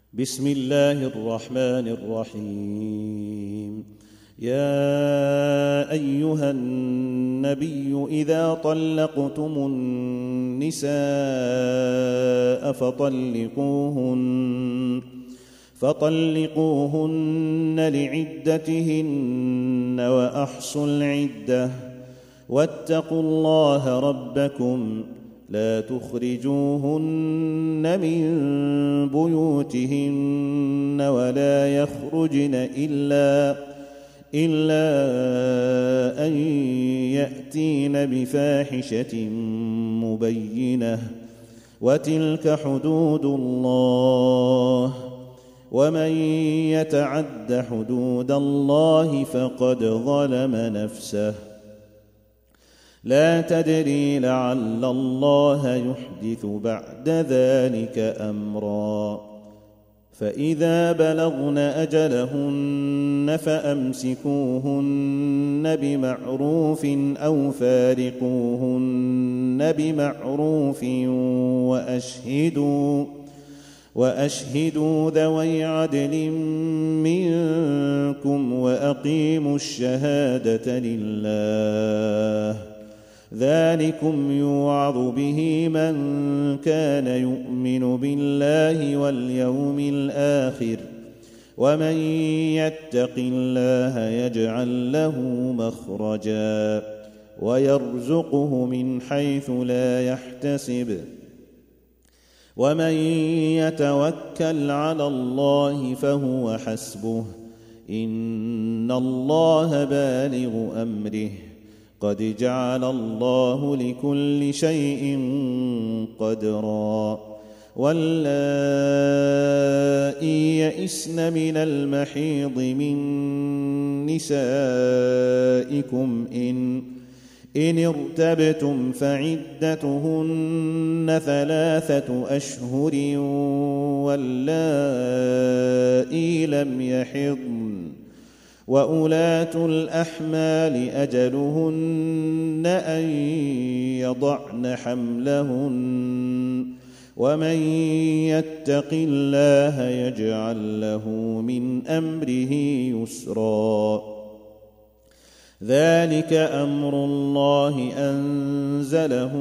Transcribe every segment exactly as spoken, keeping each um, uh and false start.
بسم الله الرحمن الرحيم. يا أيها النبي إذا طلقتم النساء فطلقوهن فطلقوهن لعدتهن وأحصوا العدة واتقوا الله ربكم لا تخرجوهن من بيوتهن ولا يخرجن إلا إلا أن يأتين بفاحشة مبينة وتلك حدود الله ومن يتعد حدود الله فقد ظلم نفسه لا تدري لعل الله يحدث بعد ذلك أمرا. فإذا بلغن أجلهن فأمسكوهن بمعروف أو فارقوهن بمعروف وأشهدوا وأشهدوا ذوي عدل منكم وأقيموا الشهادة لله ذلكم يوعظ به من كان يؤمن بالله واليوم الآخر ومن يتق الله يجعل له مخرجا ويرزقه من حيث لا يحتسب ومن يتوكل على الله فهو حسبه إن الله بالغ أمره قد جعل الله لكل شيء قدرا. واللائي يئسن من المحيض من نسائكم إن إن ارتبتم فعدتهن ثلاثة أشهر واللائي لم يحضن وأولاة الأحمال أجلهن أن يضعن حملهن ومن يتق الله يجعل له من أمره يسرا. ذلك أمر الله أنزله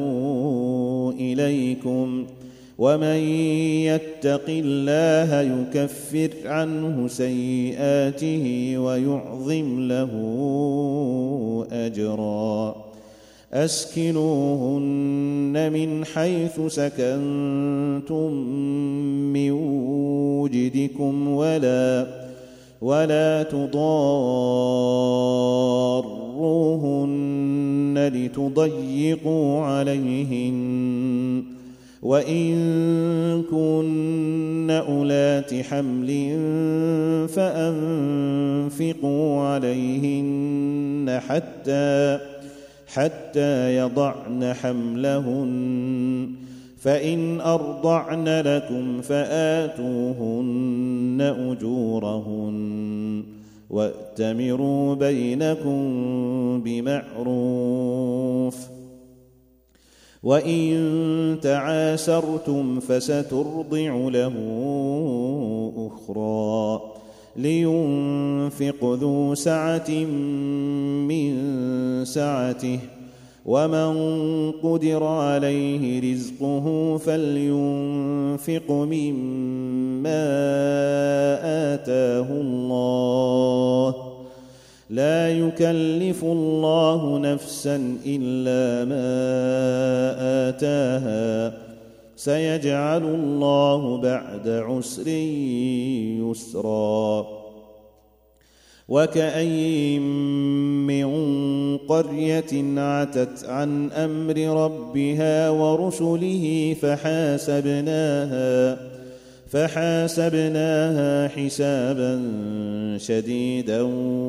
إليكم ومن يتق الله يكفر عنه سيئاته ويعظم له أجرا. أسكنوهن من حيث سكنتم من وجدكم ولا ولا تضاروهن لتضيقوا عليهن وإن كن أولات حمل فأنفقوا عليهن حتى حتى يضعن حملهن فإن أرضعن لكم فآتوهن أجورهن وأتمروا بينكم بمعروف وإن تعاسرتم فسترضع له أخرى لينفق ذو سعة من سعته ومن قدر عليه رزقه فلينفق مما آتاه الله لا يكلف الله نفسا إلا ما آتاها سيجعل الله بعد عسر يسرا. وكأين من قرية عتت عن أمر ربها ورسله فحاسبناها فحاسبناها حسابا شديدا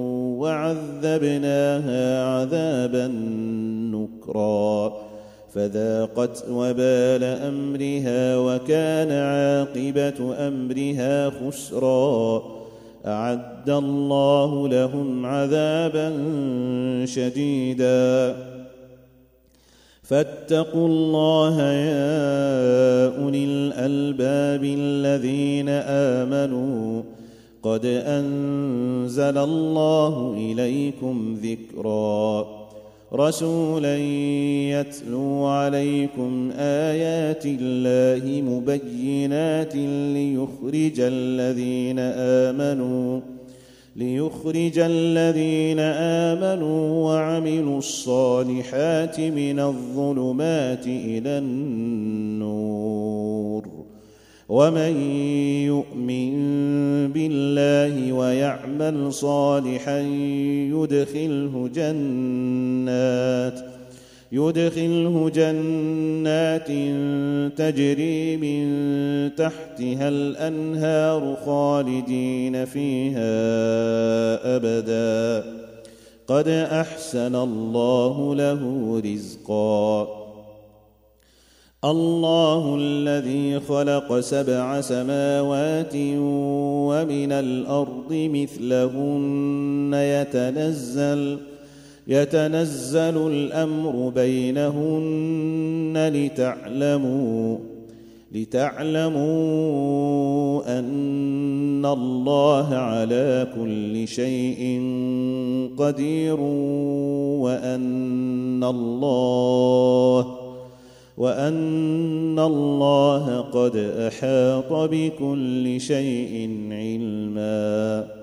وعذبناها عذابا نكرا فذاقت وبال أمرها وكان عاقبة أمرها خسرا. أعد الله لهم عذابا شديدا فاتقوا الله يا أولي الألباب الذين آمنوا قد أنزل الله إليكم ذكرا رسولا يتلو عليكم آيات الله مبينات ليخرج الذين آمنوا ليخرج الذين آمنوا وعملوا الصالحات من الظلمات إلى النور ومن يؤمن بالله ويعمل صالحا يدخله جنات يدخله جنات تجري من تحتها الأنهار خالدين فيها أبدا قد أحسن الله له رزقا الله الذي خلق سبع سماوات ومن الأرض مثلهن يتنزل يتنزل الأمر بينهن لتعلموا لتعلموا أن الله على كل شيء قدير وأن الله وأن الله قد أحاط بكل شيء علما